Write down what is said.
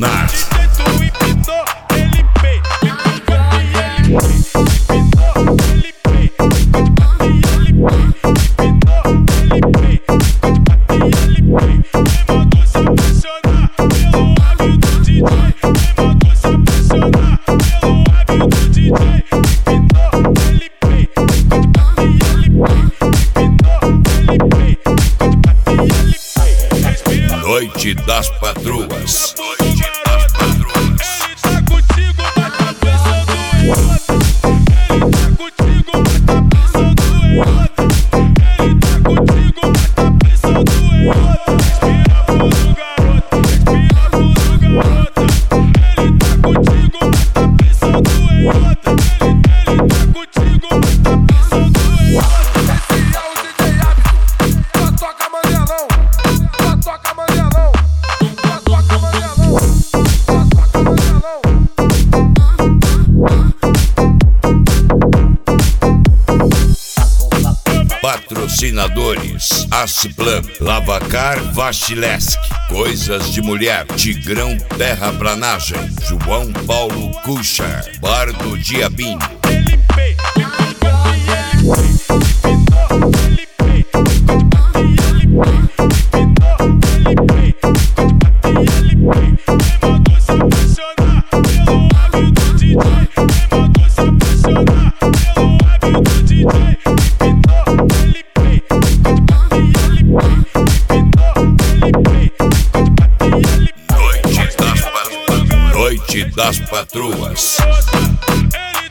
apaixonar. Noite das Patroas. Noite das Patroas. Ele tá contigo, mas tá pensando em outra. Ele tá contigo, mas tá pensando em outra. Ele tá contigo, mas tá pensando em outra. Respira fundo, garota. Respira fundo, garota. Ele tá contigo, mas tá pensando em outra. Ele tá contigo, mas tá pensando em outra. Esse é o DJ Hábito, só toca Mandelão, só toca Mandelão, só toca Mandelão, só toca Mandelão. Patrocinadores: Asplan, Lavacar, Vachilesk, Coisas de Mulher, Tigrão Terraplanagem, João Paulo Cuxa, Bar do Diabinho. Noite das Patroas. Ele